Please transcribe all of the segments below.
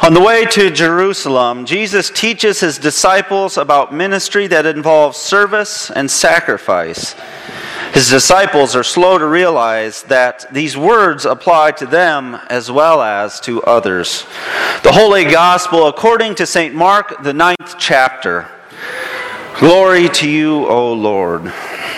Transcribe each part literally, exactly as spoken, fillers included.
On the way to Jerusalem, Jesus teaches his disciples about ministry that involves service and sacrifice. His disciples are slow to realize that these words apply to them as well as to others. The Holy Gospel according to Saint Mark, the ninth chapter. Glory to you, O Lord.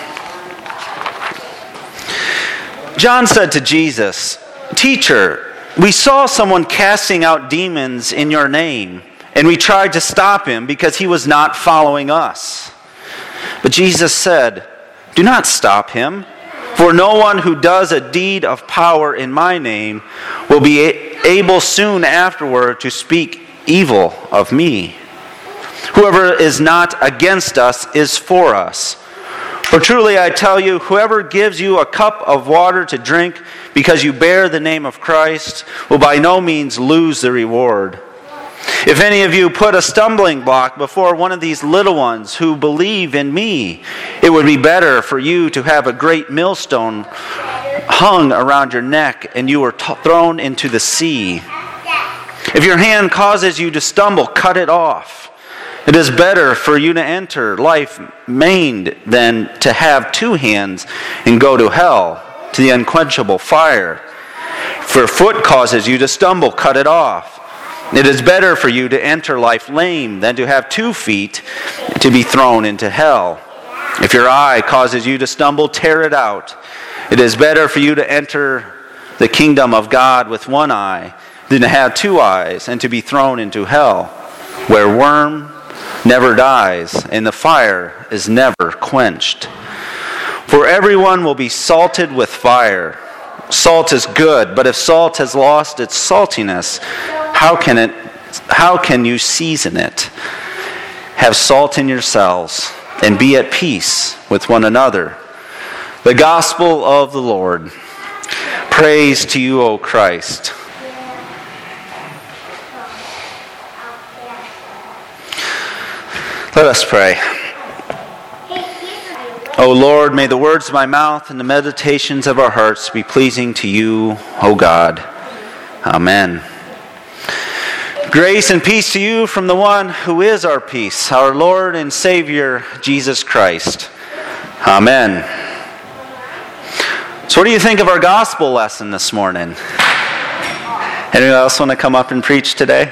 John said to Jesus, "Teacher, we saw someone casting out demons in your name, and we tried to stop him because he was not following us." But Jesus said, "Do not stop him, for no one who does a deed of power in my name will be able soon afterward to speak evil of me. Whoever is not against us is for us. For truly I tell you, whoever gives you a cup of water to drink because you bear the name of Christ will by no means lose the reward. If any of you put a stumbling block before one of these little ones who believe in me, it would be better for you to have a great millstone hung around your neck and you were t- thrown into the sea. If your hand causes you to stumble, cut it off. It is better for you to enter life maimed than to have two hands and go to hell, to the unquenchable fire. If your foot causes you to stumble, cut it off. It is better for you to enter life lame than to have two feet to be thrown into hell. If your eye causes you to stumble, tear it out. It is better for you to enter the kingdom of God with one eye than to have two eyes and to be thrown into hell, where worm never dies, and the fire is never quenched. For everyone will be salted with fire. Salt is good, but if salt has lost its saltiness, how can it? How can you season it? Have salt in yourselves, and be at peace with one another." The Gospel of the Lord. Praise to you, O Christ. Let us pray. O Lord, may the words of my mouth and the meditations of our hearts be pleasing to you, O God. Amen. Grace and peace to you from the one who is our peace, our Lord and Savior, Jesus Christ. Amen. So what do you think of our gospel lesson this morning? Anyone else want to come up and preach today?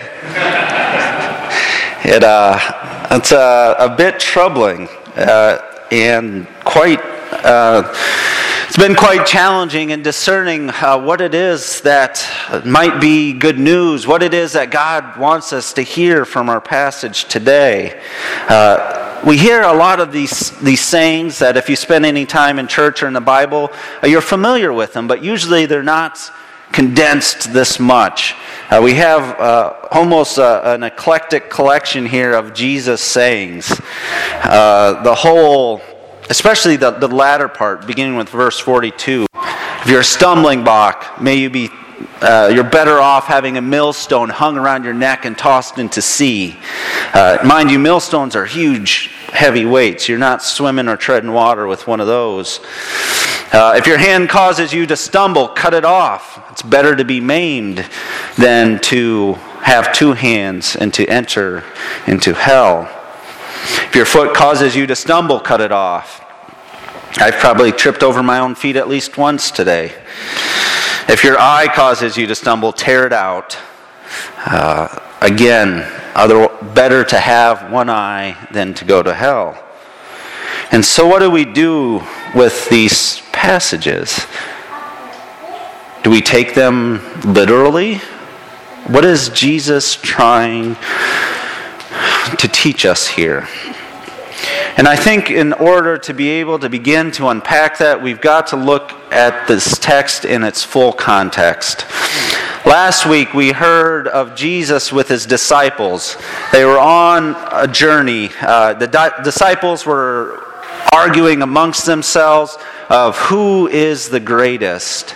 It, uh, it's uh, a bit troubling uh, and quite, uh, it's been quite challenging in discerning uh, what it is that might be good news, what it is that God wants us to hear from our passage today. Uh, we hear a lot of these, these sayings that if you spend any time in church or in the Bible, uh, you're familiar with them, but usually they're not condensed this much. Uh, we have uh, almost a, an eclectic collection here of Jesus sayings. Uh, the whole, especially the, the latter part, beginning with verse forty-two. If you're a stumbling block, may you be, uh, you're better off having a millstone hung around your neck and tossed into sea. Uh, mind you, millstones are huge, heavy weights. You're not swimming or treading water with one of those. Uh, if your hand causes you to stumble, cut it off. It's better to be maimed than to have two hands and to enter into hell. If your foot causes you to stumble, cut it off. I've probably tripped over my own feet at least once today. If your eye causes you to stumble, tear it out. Uh, again, other, better to have one eye than to go to hell. And so what do we do with these passages? Do we take them literally? What is Jesus trying to teach us here? And I think in order to be able to begin to unpack that, we've got to look at this text in its full context. Last week we heard of Jesus with his disciples. They were on a journey. Uh, the di- disciples were arguing amongst themselves of who is the greatest.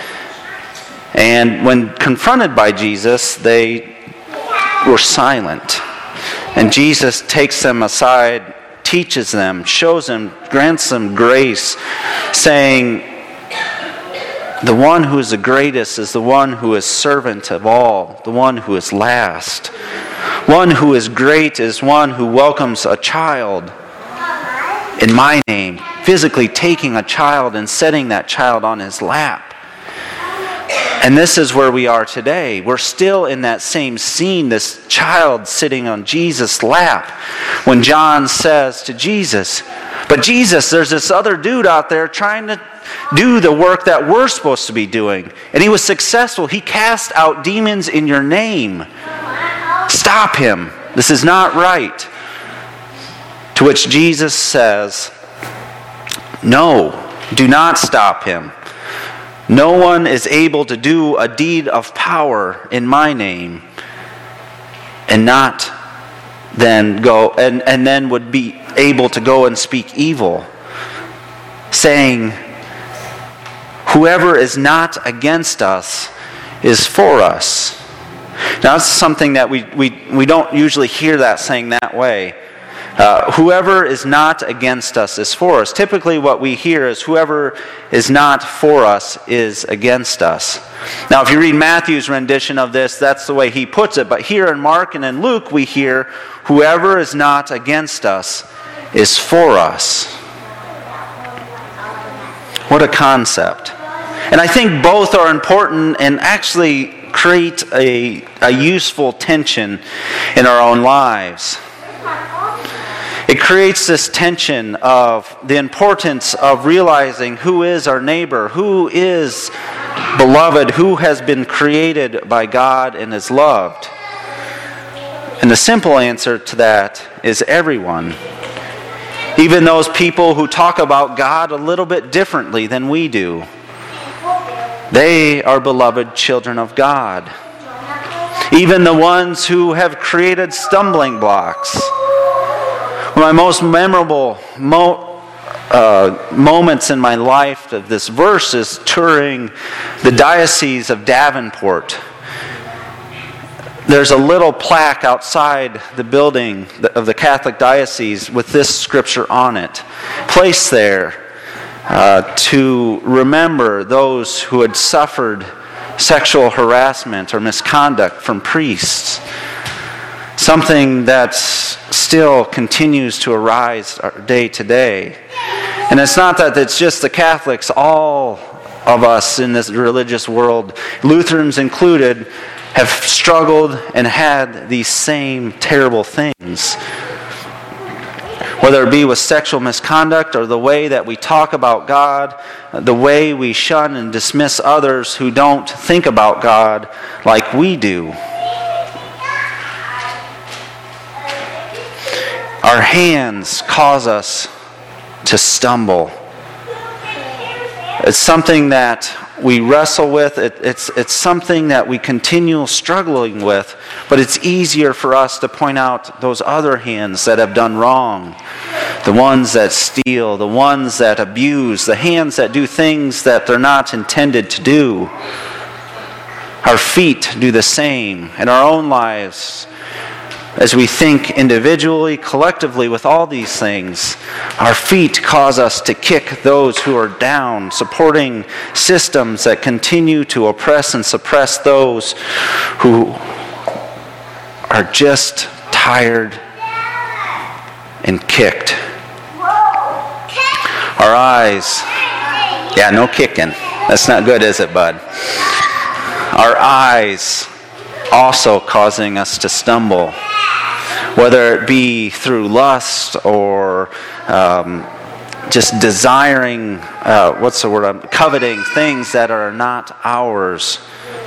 And when confronted by Jesus, they were silent. And Jesus takes them aside, teaches them, shows them, grants them grace, saying, The one who is the greatest is the one who is servant of all, the one who is last. One who is great is one who welcomes a child in my name, physically taking a child and setting that child on his lap. And this is where we are today. We're still in that same scene, this child sitting on Jesus' lap, when John says to Jesus, "But Jesus, there's this other dude out there trying to do the work that we're supposed to be doing. And he was successful. He cast out demons in your name. Stop him. This is not right." To which Jesus says, "No, do not stop him. No one is able to do a deed of power in my name and not then go and, and then would be able to go and speak evil, saying, whoever is not against us is for us." Now that's something that we, we, we don't usually hear that saying that way. Uh, whoever is not against us is for us. Typically what we hear is whoever is not for us is against us. Now if you read Matthew's rendition of this, that's the way he puts it. But here in Mark and in Luke we hear whoever is not against us is for us. What a concept. And I think both are important and actually create a, a useful tension in our own lives. It creates this tension of the importance of realizing who is our neighbor, who is beloved, who has been created by God and is loved. And the simple answer to that is everyone. Even those people who talk about God a little bit differently than we do. They are beloved children of God. Even the ones who have created stumbling blocks. One of my most memorable mo- uh, moments in my life of this verse is touring the Diocese of Davenport. There's a little plaque outside the building of the Catholic Diocese with this scripture on it, placed there uh, to remember those who had suffered sexual harassment or misconduct from priests. Something that still continues to arise day to day. And it's not that it's just the Catholics, all of us in this religious world, Lutherans included, have struggled and had these same terrible things. Whether it be with sexual misconduct or the way that we talk about God, the way we shun and dismiss others who don't think about God like we do. Our hands cause us to stumble. It's something that we wrestle with. It, it's, it's something that we continue struggling with. But it's easier for us to point out those other hands that have done wrong. The ones that steal, the ones that abuse, the hands that do things that they're not intended to do. Our feet do the same in our own lives. As we think individually, collectively with all these things, our feet cause us to kick those who are down, supporting systems that continue to oppress and suppress those who are just tired and kicked. Our eyes, yeah, no kicking. That's not good, is it, bud? Our eyes also causing us to stumble. Whether it be through lust or um, just desiring, uh, what's the word, I'm coveting things that are not ours.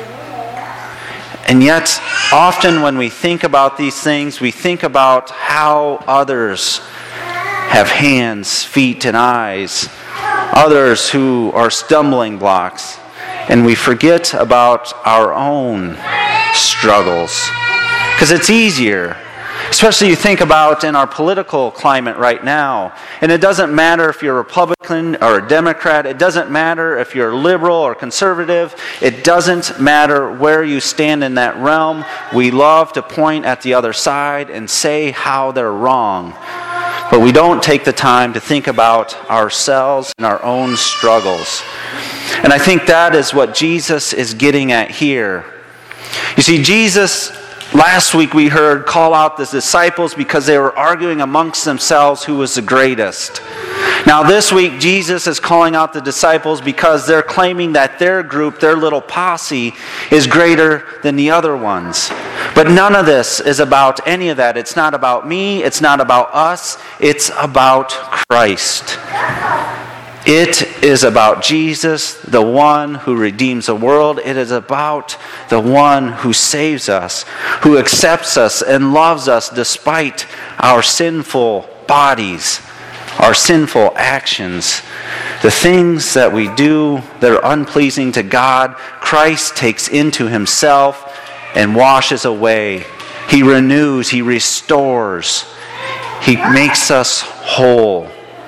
And yet, often when we think about these things, we think about how others have hands, feet, and eyes. Others who are stumbling blocks. And we forget about our own struggles. Because it's easier. Especially you think about in our political climate right now. And it doesn't matter if you're a Republican or a Democrat. It doesn't matter if you're liberal or conservative. It doesn't matter where you stand in that realm. We love to point at the other side and say how they're wrong. But we don't take the time to think about ourselves and our own struggles. And I think that is what Jesus is getting at here. You see, Jesus, last week we heard, call out the disciples because they were arguing amongst themselves who was the greatest. Now this week, Jesus is calling out the disciples because they're claiming that their group, their little posse, is greater than the other ones. But none of this is about any of that. It's not about me. It's not about us. It's about Christ. It is about Jesus, the one who redeems the world. It is about the one who saves us, who accepts us and loves us despite our sinful bodies, our sinful actions. The things that we do that are unpleasing to God, Christ takes into himself and washes away. He renews, he restores, he makes us whole.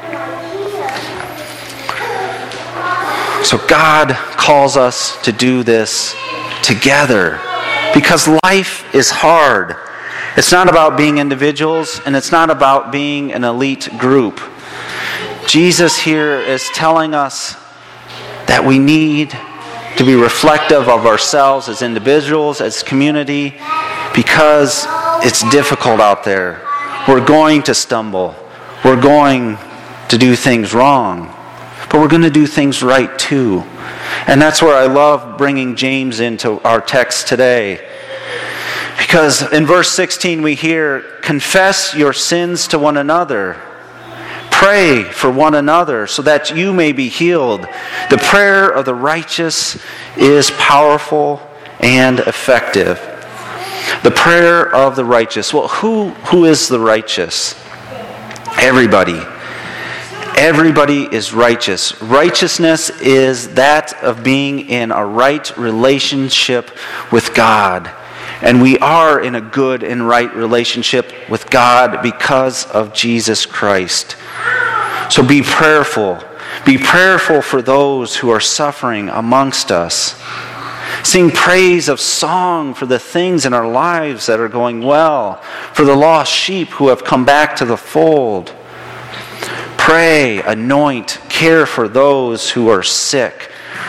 So God calls us to do this together because life is hard. It's not about being individuals and it's not about being an elite group. Jesus here is telling us that we need to be reflective of ourselves as individuals, as community, because it's difficult out there. We're going to stumble. We're going to do things wrong. But we're going to do things right too. And that's where I love bringing James into our text today. Because in verse sixteen we hear, confess your sins to one another. Pray for one another so that you may be healed. The prayer of the righteous is powerful and effective. The prayer of the righteous. Well, who, who is the righteous? Everybody. Everybody is righteous. Righteousness is that of being in a right relationship with God. And we are in a good and right relationship with God because of Jesus Christ. So be prayerful. Be prayerful for those who are suffering amongst us. Sing praise of song for the things in our lives that are going well, for the lost sheep who have come back to the fold. Pray, anoint, care for those who are sick.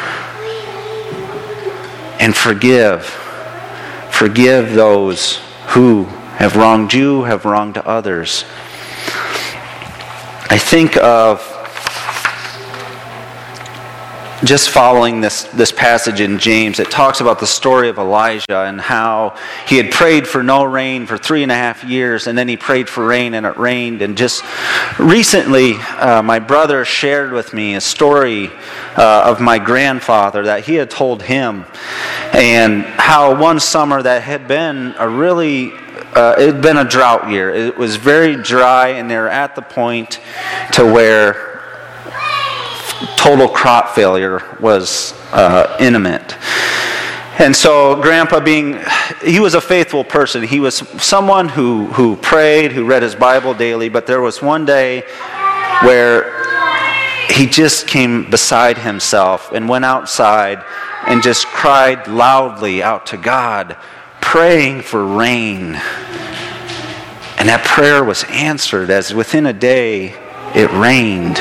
And forgive. Forgive those who have wronged you, have wronged others. I think of just following this, this passage in James. It talks about the story of Elijah and how he had prayed for no rain for three and a half years, and then he prayed for rain and it rained. And just recently, uh, my brother shared with me a story uh, of my grandfather that he had told him, and how one summer that had been a really Uh, it had been a drought year. It was very dry, and they were at the point to where total crop failure was uh, imminent. And so Grandpa, being, he was a faithful person. He was someone who, who prayed, who read his Bible daily, but there was one day where he just came beside himself and went outside and just cried loudly out to God, praying for rain. And that prayer was answered as within a day it rained.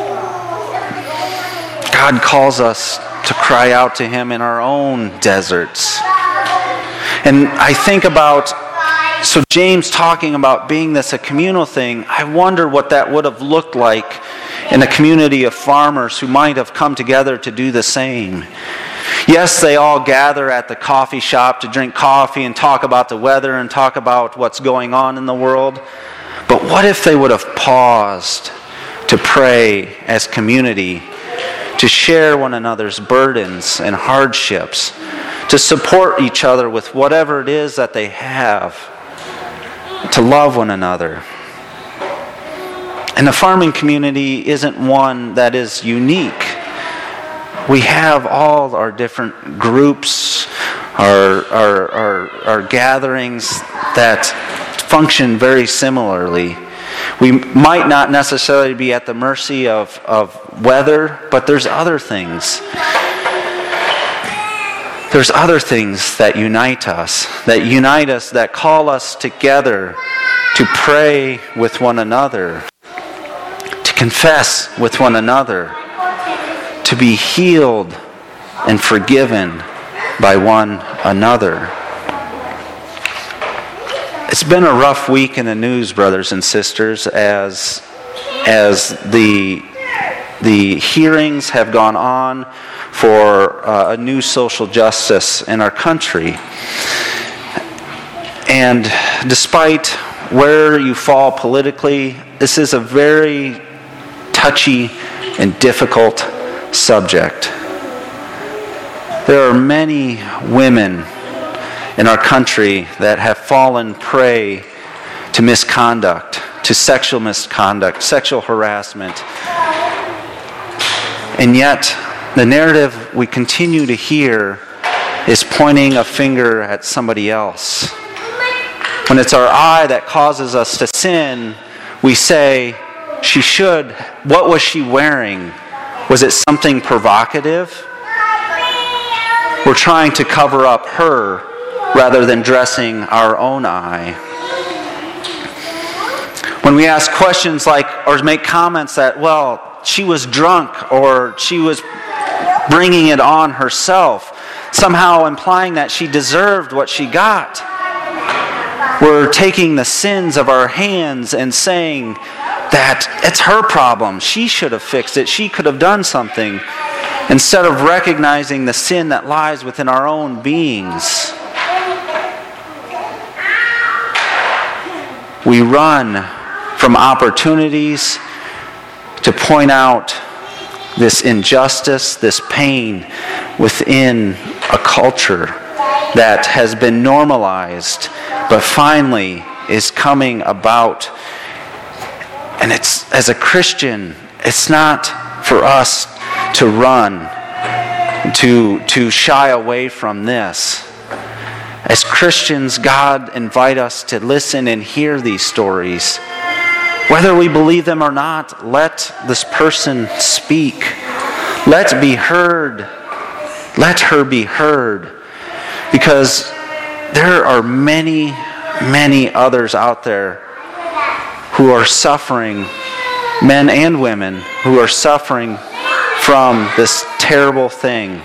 God calls us to cry out to him in our own deserts. And I think about, so James talking about being this a communal thing, I wonder what that would have looked like in a community of farmers who might have come together to do the same. Yes, they all gather at the coffee shop to drink coffee and talk about the weather and talk about what's going on in the world. But what if they would have paused to pray as community, to share one another's burdens and hardships, to support each other with whatever it is that they have, to love one another? And the farming community isn't one that is unique. We have all our different groups, our, our, our, our gatherings that function very similarly. We might not necessarily be at the mercy of, of weather, but there's other things. There's other things that unite us, that unite us, that call us together to pray with one another, to confess with one another, to be healed and forgiven by one another. It's been a rough week in the news, brothers and sisters, as as the the hearings have gone on for uh, a new social justice in our country. And despite where you fall politically, this is a very touchy and difficult subject. There are many women in our country that have fallen prey to misconduct, to sexual misconduct, sexual harassment. And yet, the narrative we continue to hear is pointing a finger at somebody else. When it's our eye that causes us to sin, we say, she should, what was she wearing? Was it something provocative? We're trying to cover up her rather than dressing our own eye. When we ask questions like, or make comments that, well, she was drunk or she was bringing it on herself, somehow implying that she deserved what she got, we're taking the sins of our hands and saying that it's her problem. She should have fixed it. She could have done something. Instead of recognizing the sin that lies within our own beings. We run from opportunities to point out this injustice, this pain within a culture that has been normalized, but finally is coming about. And it's, as a Christian, it's not for us to run, to, to shy away from this. As Christians, God invites us to listen and hear these stories. Whether we believe them or not, let this person speak. Let be heard. Let her be heard. Because there are many, many others out there who are suffering, men and women, who are suffering from this terrible thing.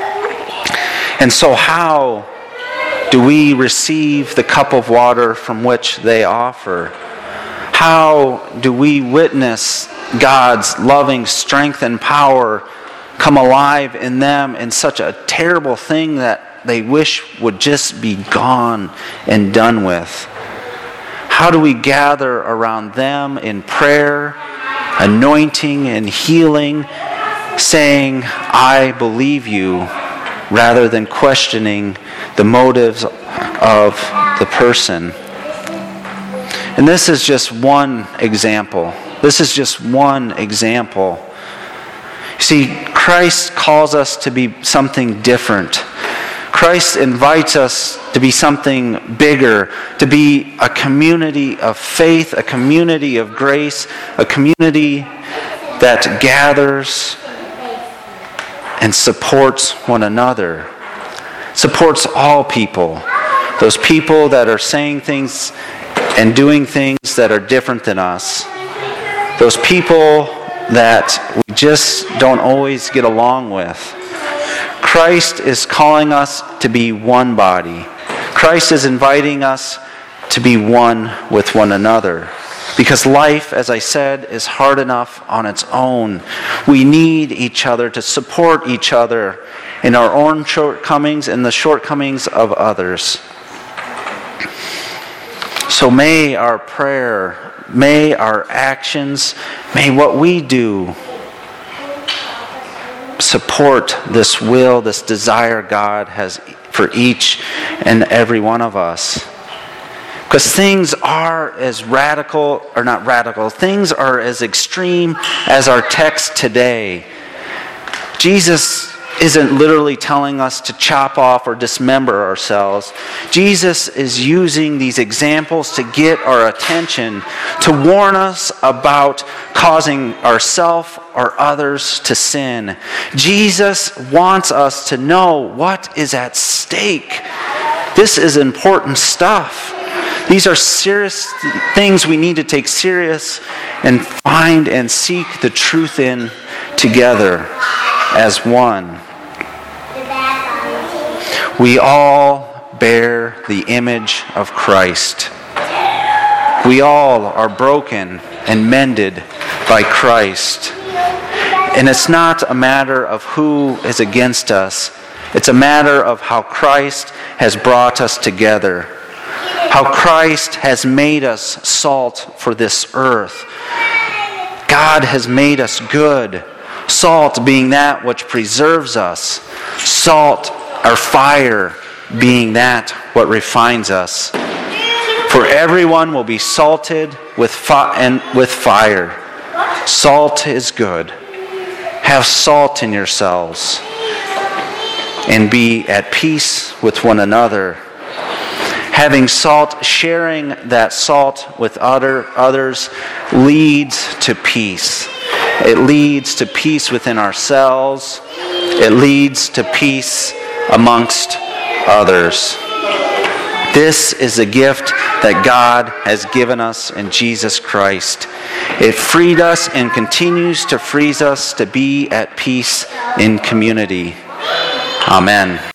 And so how do we receive the cup of water from which they offer? How do we witness God's loving strength and power come alive in them in such a terrible thing that they wish would just be gone and done with? How do we gather around them in prayer, anointing and healing, saying, I believe you, rather than questioning the motives of the person? And this is just one example. This is just one example. See, Christ calls us to be something different. Christ invites us to be something bigger, to be a community of faith, a community of grace, a community that gathers and supports one another, supports all people, those people that are saying things and doing things that are different than us, those people that we just don't always get along with. Christ is calling us to be one body. Christ is inviting us to be one with one another. Because life, as I said, is hard enough on its own. We need each other to support each other in our own shortcomings and the shortcomings of others. So may our prayer, may our actions, may what we do support this will, this desire God has for each and every one of us. Because things are as radical, or not radical, things are as extreme as our text today. Jesus isn't literally telling us to chop off or dismember ourselves. Jesus is using these examples to get our attention, to warn us about causing ourselves or others to sin. Jesus wants us to know what is at stake. This is important stuff. These are serious things we need to take serious and find and seek the truth in together as one. We all bear the image of Christ. We all are broken and mended by Christ. And it's not a matter of who is against us. It's a matter of how Christ has brought us together. How Christ has made us salt for this earth. God has made us good. Salt being that which preserves us. Salt, or fire, being that what refines us. For everyone will be salted with fi- and with fire. Salt is good. Have salt in yourselves. And be at peace with one another. Having salt, sharing that salt with other others leads to peace. It leads to peace within ourselves. It leads to peace amongst others. This is a gift that God has given us in Jesus Christ. It freed us and continues to free us to be at peace in community. Amen.